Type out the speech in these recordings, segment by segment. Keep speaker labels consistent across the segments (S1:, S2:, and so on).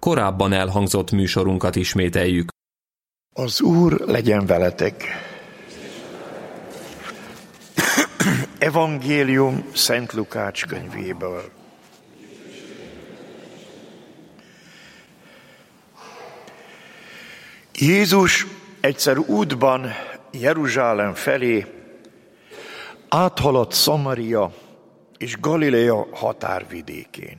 S1: korábban elhangzott műsorunkat ismételjük.
S2: Az Úr legyen veletek! Evangélium Szent Lukács könyvéből. Jézus egyszer útban Jeruzsálem felé áthaladt Szamaria és Galilea határvidékén.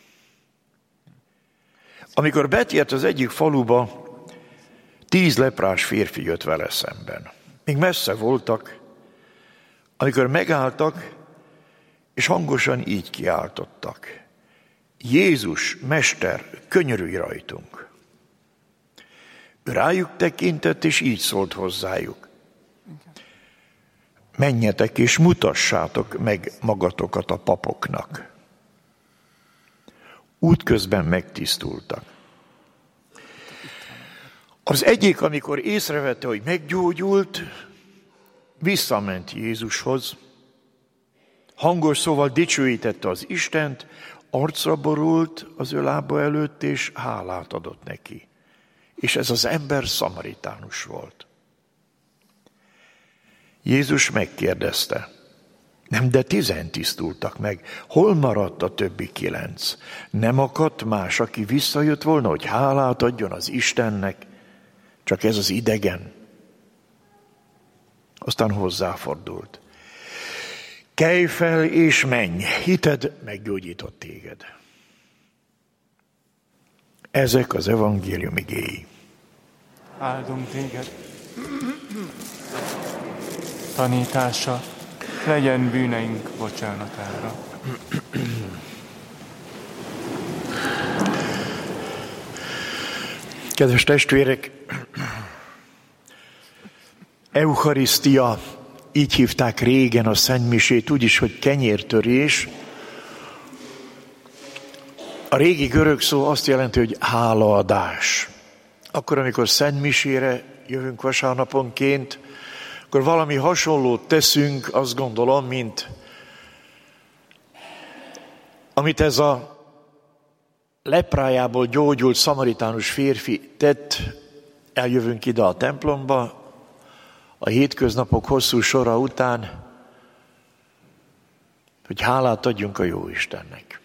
S2: Amikor betért az egyik faluba, 10 leprás férfi jött vele szemben. Még messze voltak, amikor megálltak, és hangosan így kiáltottak: Jézus, Mester, könyörülj rajtunk! Ő rájuk tekintett, és így szólt hozzájuk: menjetek és mutassátok meg magatokat a papoknak. Útközben megtisztultak. Az egyik, amikor észrevette, hogy meggyógyult, visszament Jézushoz, hangos szóval dicsőítette az Istent, arcra borult az ő lába előtt, és hálát adott neki. És ez az ember szamaritánus volt. Jézus megkérdezte: nem, de 10 tisztultak meg, hol maradt a többi 9? Nem akadt más, aki visszajött volna, hogy hálát adjon az Istennek, csak ez az idegen? Aztán hozzáfordult: kelj fel és menj, hited meggyógyított téged. Ezek az evangélium igéi.
S3: Áldunk téged. Tanítása legyen bűneink bocsánatára.
S2: Kedves testvérek, Eucharisztia, így hívták régen a szentmisét, úgyis, hogy kenyértörés. A régi görög szó azt jelenti, hogy hálaadás. Akkor, amikor szentmisére jövünk vasárnaponként, akkor valami hasonlót teszünk, azt gondolom, mint amit ez a leprájából gyógyult szamaritánus férfi tett. Eljövünk ide a templomba, a hétköznapok hosszú sora után, hogy hálát adjunk a Jóistennek.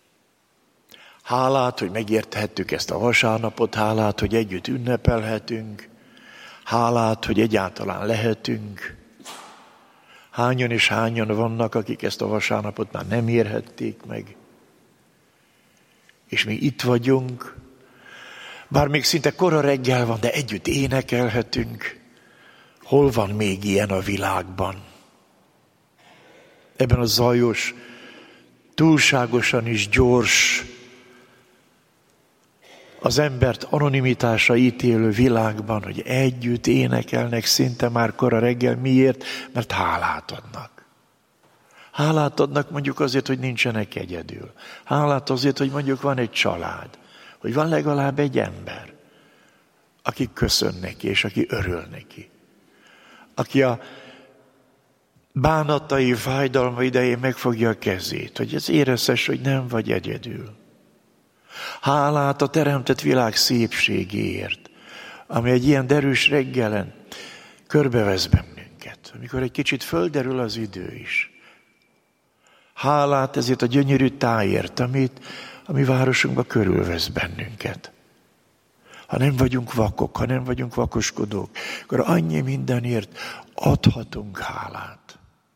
S2: Hálát, hogy megérthettük ezt a vasárnapot, hálát, hogy együtt ünnepelhetünk, hálát, hogy egyáltalán lehetünk. Hányan és hányan vannak, akik ezt a vasárnapot már nem érhették meg. És mi itt vagyunk, bár még szinte kora reggel van, de együtt énekelhetünk. Hol van még ilyen a világban? Ebben a zajos, túlságosan is gyors, az embert anonimitásra ítélő világban, hogy együtt énekelnek szinte már kora reggel. Miért? Mert hálát adnak. Hálát adnak mondjuk azért, hogy nincsenek egyedül. Hálát azért, hogy mondjuk van egy család, hogy van legalább egy ember, aki köszön neki, és aki örül neki. Aki a bánatai, fájdalma idején megfogja a kezét, hogy ez érezhess, hogy nem vagy egyedül. Hálát a teremtett világ szépségéért, ami egy ilyen derűs reggelen körbevesz bennünket, amikor egy kicsit földerül az idő is. Hálát ezért a gyönyörű tájért, ami városunkban körülvesz bennünket. Ha nem vagyunk vakok, ha nem vagyunk vakoskodók, akkor annyi mindenért adhatunk hálát.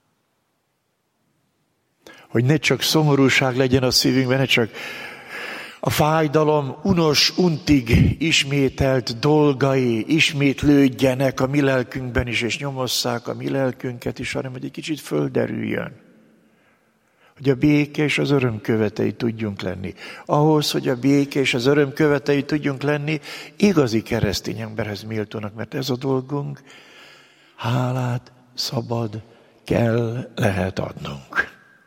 S2: Hogy ne csak szomorúság legyen a szívünkben, ne csak a fájdalom unos, untig ismételt dolgai ismétlődjenek a mi lelkünkben is, és nyomosszák a mi lelkünket is, hanem hogy egy kicsit földerüljön. Hogy a béke és az öröm követei tudjunk lenni. Ahhoz, hogy a béke és az öröm követei tudjunk lenni, igazi keresztény emberhez méltónak, mert ez a dolgunk, hálát szabad, kell, lehet adnunk.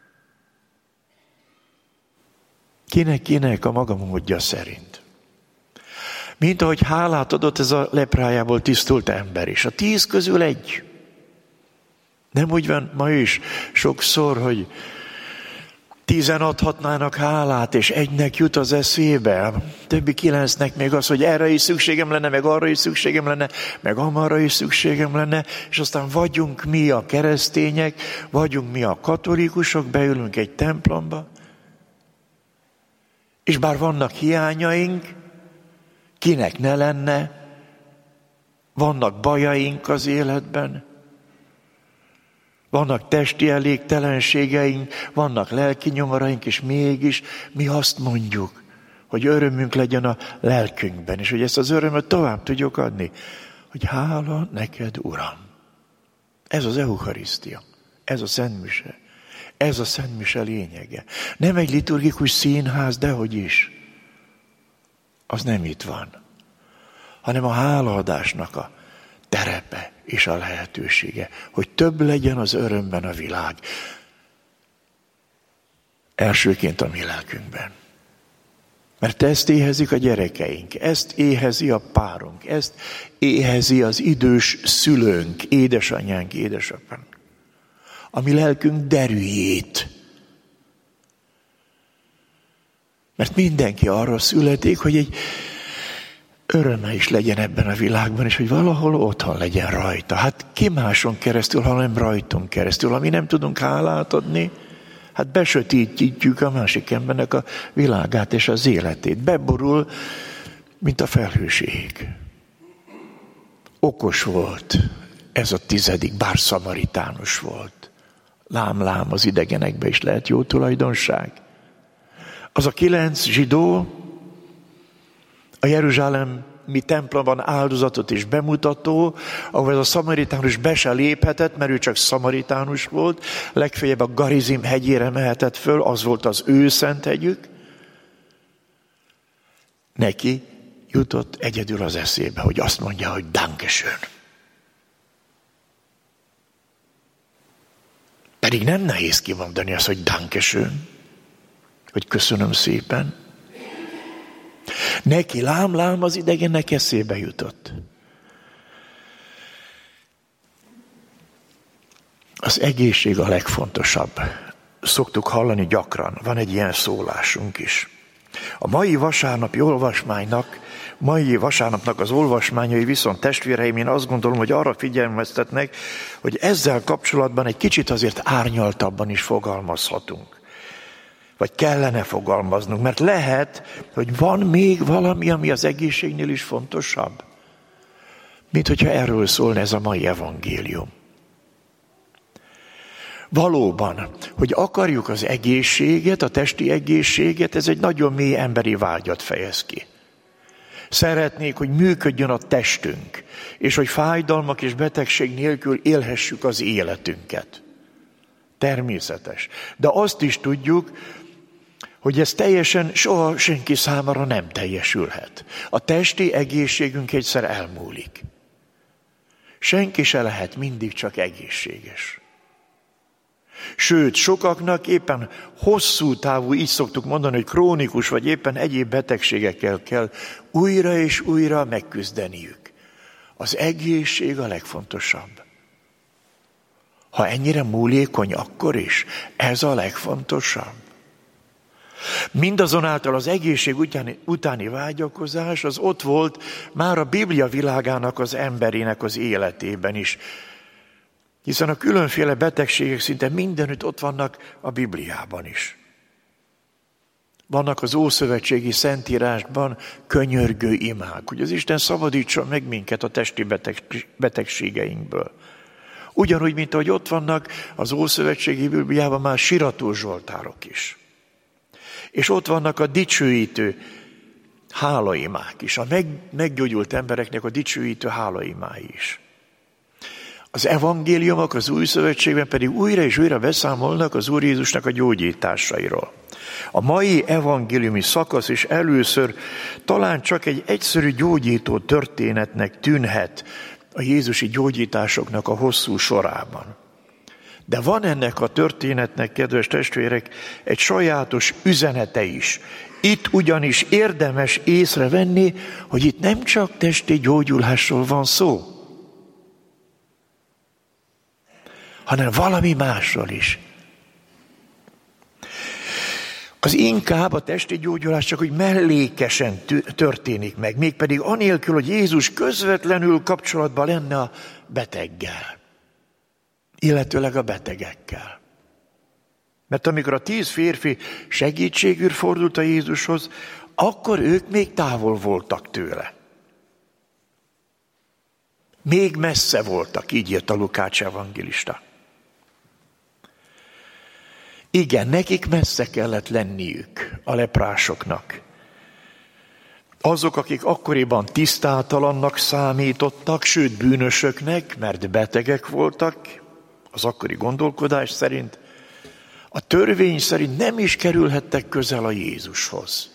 S2: Kinek a maga módja szerint. Mint ahogy hálát adott ez a leprájából tisztult ember is. A 10 közül egy. Nem úgy van ma is sokszor, hogy 10 adhatnának hálát, és egynek jut az eszébe. Többi 9-nek még az, hogy erre is szükségem lenne, meg arra is szükségem lenne, meg amarra is szükségem lenne, és aztán vagyunk mi a keresztények, vagyunk mi a katolikusok, beülünk egy templomba, és bár vannak hiányaink, kinek ne lenne, vannak bajaink az életben, vannak testi elégtelenségeink, vannak lelki nyomaraink, és mégis mi azt mondjuk, hogy örömünk legyen a lelkünkben, és hogy ezt az örömöt tovább tudjuk adni, hogy hála neked, Uram. Ez az eucharisztia, ez a szentmise, ez a szentmise lényege. Nem egy liturgikus színház, dehogy is. Az nem itt van, hanem a hálaadásnak a terepe és a lehetősége, hogy több legyen az örömben a világ. Elsőként a mi lelkünkben. Mert ezt éhezik a gyerekeink, ezt éhezi a párunk, ezt éhezi az idős szülőnk, édesanyánk, édesapánk. A mi lelkünk derűjét. Mert mindenki arra születik, hogy egy öröme is legyen ebben a világban, és hogy valahol otthon legyen rajta. Hát ki máson keresztül, hanem rajtunk keresztül. Ha mi nem tudunk hálát adni, hát besötítjük a másik embernek a világát és az életét. Beborul, mint a felhőség. Okos volt ez a 10., bár szamaritánus volt. Lám, az idegenekbe is lehet jó tulajdonság. Az a 9 zsidó, a jeruzsálemi templomban áldozatot is bemutató, ahol ez a szamaritánus be se léphetett, mert ő csak szamaritánus volt, legfeljebb a Garizim hegyére mehetett föl, az volt az ő szent hegyük. Neki jutott egyedül az eszébe, hogy azt mondja, hogy Dankeschön. Pedig nem nehéz kimondani azt, hogy Dankeschön, hogy köszönöm szépen. Neki lám az idegennek eszébe jutott. Az egészség a legfontosabb. Szoktuk hallani gyakran, van egy ilyen szólásunk is. A mai vasárnapnak az olvasmányai viszont, testvéreim, én azt gondolom, hogy arra figyelmeztetnek, hogy ezzel kapcsolatban egy kicsit azért árnyaltabban is fogalmazhatunk. Vagy kellene fogalmaznunk, mert lehet, hogy van még valami, ami az egészségnél is fontosabb. Mint hogyha erről szólna ez a mai evangélium. Valóban, hogy akarjuk az egészséget, a testi egészséget, ez egy nagyon mély emberi vágyat fejez ki. Szeretnék, hogy működjön a testünk, és hogy fájdalmak és betegség nélkül élhessük az életünket. Természetes. De azt is tudjuk, hogy ez teljesen soha senki számára nem teljesülhet. A testi egészségünk egyszer elmúlik. Senki se lehet mindig csak egészséges. Sőt, sokaknak éppen hosszú távú, így szoktuk mondani, hogy krónikus, vagy éppen egyéb betegségekkel kell újra és újra megküzdeniük. Az egészség a legfontosabb. Ha ennyire múlékony, akkor is ez a legfontosabb. Mindazonáltal az egészség utáni vágyakozás az ott volt már a Biblia világának az emberének az életében is. Hiszen a különféle betegségek szinte mindenütt ott vannak a Bibliában is. Vannak az ószövetségi szentírásban könyörgő imák, hogy az Isten szabadítson meg minket a testi betegségeinkből. Ugyanúgy, mint ahogy ott vannak az ószövetségi Bibliában már sirató zsoltárok is. És ott vannak a dicsőítő hálaimák is, a meggyógyult embereknek a dicsőítő hálaimái is. Az evangéliumok az új szövetségben pedig újra és újra beszámolnak az Úr Jézusnak a gyógyításairól. A mai evangéliumi szakasz is először talán csak egy egyszerű gyógyító történetnek tűnhet a jézusi gyógyításoknak a hosszú sorában. De van ennek a történetnek, kedves testvérek, egy sajátos üzenete is. Itt ugyanis érdemes észrevenni, hogy itt nem csak testi gyógyulásról van szó, hanem valami másról is. Az inkább a testi gyógyulás csak úgy mellékesen történik meg, mégpedig anélkül, hogy Jézus közvetlenül kapcsolatban lenne a beteggel, illetőleg a betegekkel. Mert amikor a 10 férfi segítségül fordult a Jézushoz, akkor ők még távol voltak tőle. Még messze voltak, így írt a Lukács evangélista. Igen, nekik messze kellett lenniük, a leprásoknak. Azok, akik akkoriban tisztátalannak számítottak, sőt bűnösöknek, mert betegek voltak, az akkori gondolkodás szerint, a törvény szerint nem is kerülhettek közel a Jézushoz.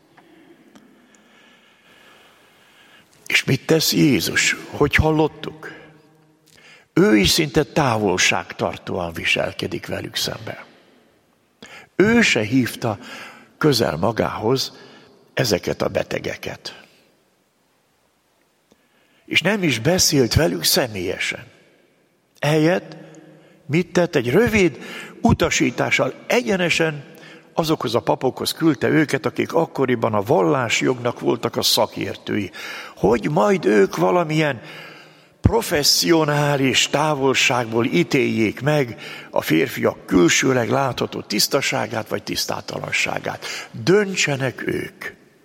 S2: És mit tesz Jézus? Hogy hallottuk? Ő is szinte távolságtartóan viselkedik velük szemben. Ő se hívta közel magához ezeket a betegeket. És nem is beszélt velük személyesen. Ehelyett mit tett? Egy rövid utasítással egyenesen azokhoz a papokhoz küldte őket, akik akkoriban a vallásjognak voltak a szakértői, hogy majd ők valamilyen professzionális távolságból ítéljék meg a férfiak külsőleg látható tisztaságát vagy tisztátalanságát. Döntsenek ők.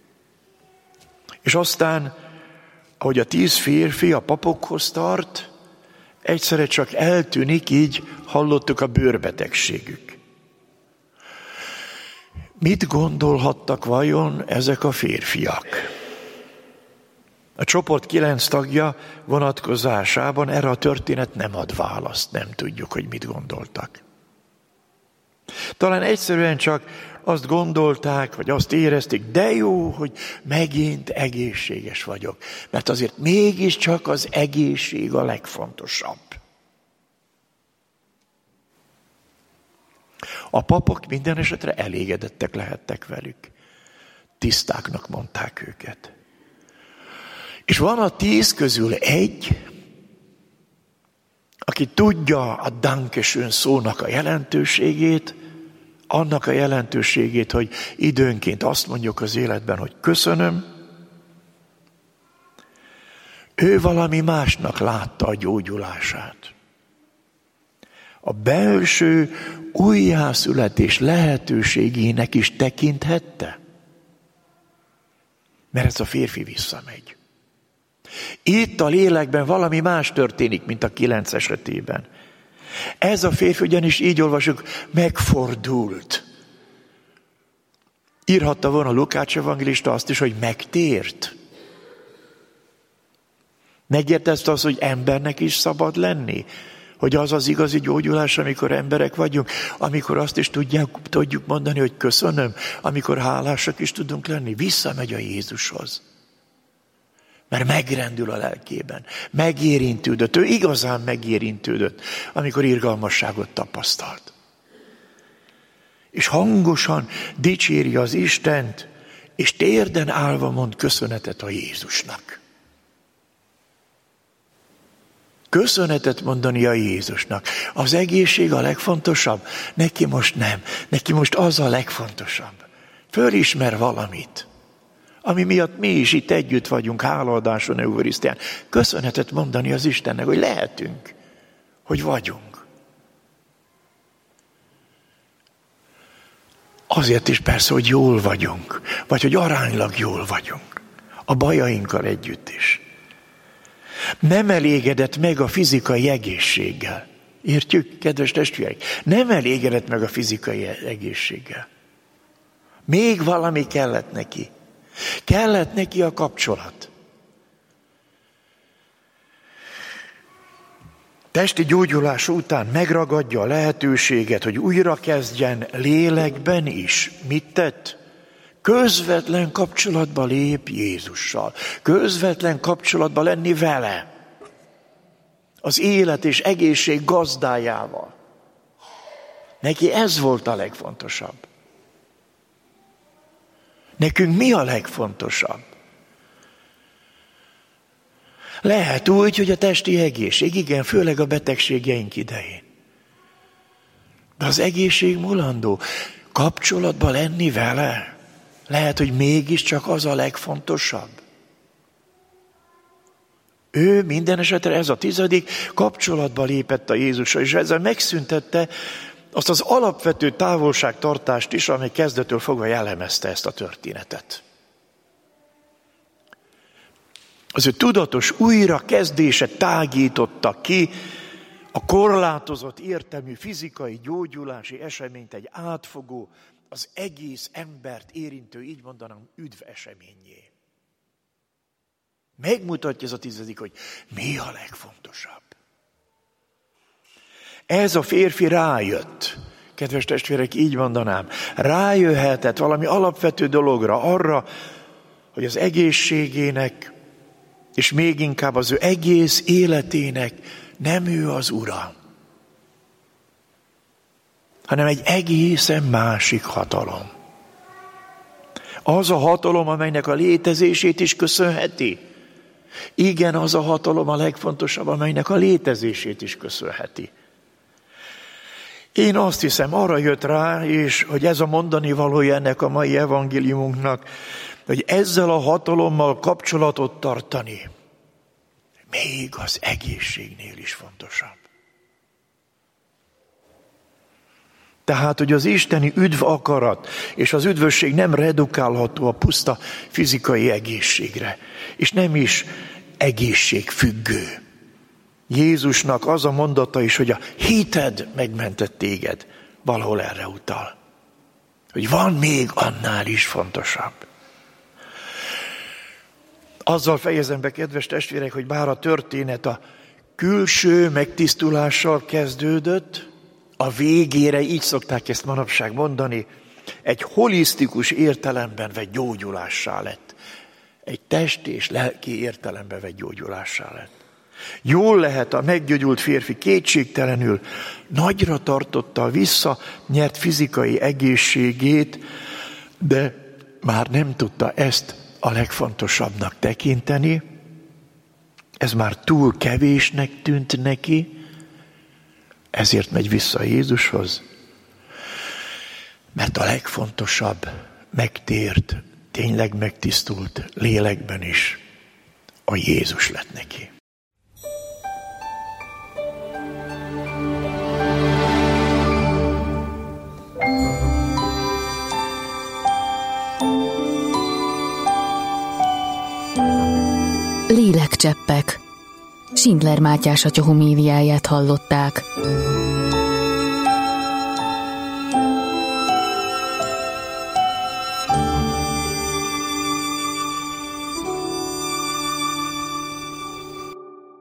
S2: És aztán, ahogy a 10 férfi a papokhoz tart, egyszerre csak eltűnik, így hallottuk a bőrbetegségük. Mit gondolhattak vajon ezek a férfiak? A csoport 9 tagja vonatkozásában erre a történet nem ad választ, nem tudjuk, hogy mit gondoltak. Talán egyszerűen csak azt gondolták, vagy azt érezték, de jó, hogy megint egészséges vagyok, mert azért mégiscsak az egészség a legfontosabb. A papok minden esetre elégedettek lehettek velük. Tisztáknak mondták őket. És van a 10 közül egy, aki tudja a Dankeschön szónak a jelentőségét, annak a jelentőségét, hogy időnként azt mondjuk az életben, hogy köszönöm. Ő valami másnak látta a gyógyulását. A belső újjászületés lehetőségének is tekinthette. Mert ez a férfi visszamegy. Itt a lélekben valami más történik, mint a 9 esetében. Ez a férfi ugyanis így olvasjuk, megfordult. Írhatta volna Lukács evangélista azt is, hogy megtért. Megértezte azt, hogy embernek is szabad lenni? Hogy az az igazi gyógyulás, amikor emberek vagyunk, amikor azt is tudjuk mondani, hogy köszönöm, amikor hálásak is tudunk lenni, visszamegy a Jézushoz. Mert megrendül a lelkében, megérintődött, ő igazán megérintődött, amikor irgalmasságot tapasztalt. És hangosan dicséri az Istent, és térden állva mond köszönetet a Jézusnak. Köszönetet mondani a Jézusnak. Az egészség a legfontosabb? Neki most nem. Neki most az a legfontosabb. Fölismer valamit, ami miatt mi is itt együtt vagyunk, hálaadáson, eukarisztián. Köszönetet mondani az Istennek, hogy lehetünk, hogy vagyunk. Azért is persze, hogy jól vagyunk, vagy hogy aránylag jól vagyunk. A bajainkkal együtt is. Nem elégedett meg a fizikai egészséggel. Értjük, kedves testvérek? Nem elégedett meg a fizikai egészséggel. Még valami kellett neki. Kellett neki a kapcsolat. Testi gyógyulás után megragadja a lehetőséget, hogy újra kezdjen lélekben is. Mit tett? Közvetlen kapcsolatba lép Jézussal. Közvetlen kapcsolatba lenni vele. Az élet és egészség gazdájával. Neki ez volt a legfontosabb. Nekünk mi a legfontosabb? Lehet úgy, hogy a testi egészség, igen, főleg a betegségeink idején. De az egészség mulandó. Kapcsolatban lenni vele? Lehet, hogy mégiscsak az a legfontosabb. Ő minden esetre, ez a 10. kapcsolatba lépett a Jézussal, és ezzel megszüntette azt az alapvető távolságtartást is, amely kezdettől fogva jellemezte ezt a történetet. Az ő tudatos újrakezdése tágította ki a korlátozott értelmű fizikai gyógyulási eseményt egy átfogó, az egész embert érintő, így mondanám, üdv eseményé. Megmutatja ez a 10., hogy mi a legfontosabb. Ez a férfi rájött, kedves testvérek, így mondanám, rájöhetett valami alapvető dologra, arra, hogy az egészségének, és még inkább az ő egész életének nem ő az ura, hanem egy egészen másik hatalom. Az a hatalom, amelynek a létezését is köszönheti. Igen, az a hatalom a legfontosabb, amelynek a létezését is köszönheti. Én azt hiszem, arra jött rá, és hogy ez a mondani valója ennek a mai evangéliumunknak, hogy ezzel a hatalommal kapcsolatot tartani még az egészségnél is fontosabb. Tehát, hogy az isteni üdv akarat és az üdvösség nem redukálható a puszta fizikai egészségre, és nem is egészségfüggő. Jézusnak az a mondata is, hogy a hited megmentett téged, valahol erre utal. Hogy van még annál is fontosabb. Azzal fejezem be, kedves testvérek, hogy bár a történet a külső megtisztulással kezdődött, a végére, így szokták ezt manapság mondani, egy holisztikus értelemben vett gyógyulássá lett. Egy testi és lelki értelemben vett gyógyulássá lett. Jól lehet, a meggyógyult férfi kétségtelenül nagyra tartotta a visszanyert fizikai egészségét, de már nem tudta ezt a legfontosabbnak tekinteni. Ez már túl kevésnek tűnt neki, ezért megy vissza Jézushoz. Mert a legfontosabb megtért, tényleg megtisztult lélekben is a Jézus lett neki.
S4: Lélekcseppek. Schindler Mátyás atya homéliáját hallották.